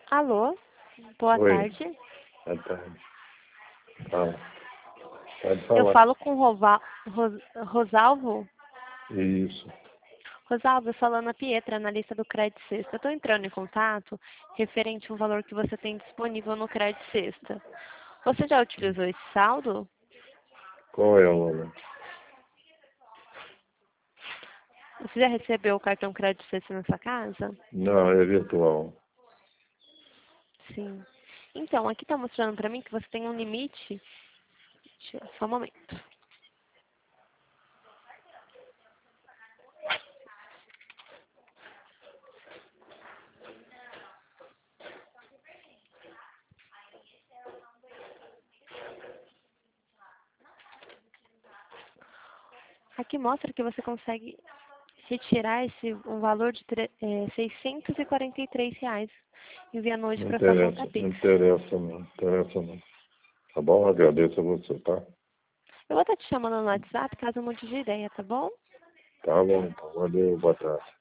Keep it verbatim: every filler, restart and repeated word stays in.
Alô, boa Oi, tarde. boa tarde. Fala. Pode Eu falar. falo com Rova, Ros, Rosalvo. Isso. Rosalvo, falando a Pietra, analista do Crédito Sexta. Eu estou entrando em contato referente ao valor que você tem disponível no Crédito Sexta. Você já utilizou esse saldo? Qual é o valor? Você já recebeu o cartão Crédito Sexta na sua casa? Não, é virtual. Sim. Então, aqui está mostrando para mim que você tem um limite. Deixa eu, só um momento. Aqui mostra que você consegue retirar esse, um valor de tre- é, seiscentos e quarenta e três reais, enviando hoje Não para sua conta interessa, não Pix. interessa não, interessa não. Tá bom? Agradeço a você, tá? Eu vou estar te chamando no WhatsApp caso mude de ideia, tá bom? Tá bom, então. Valeu, boa tarde.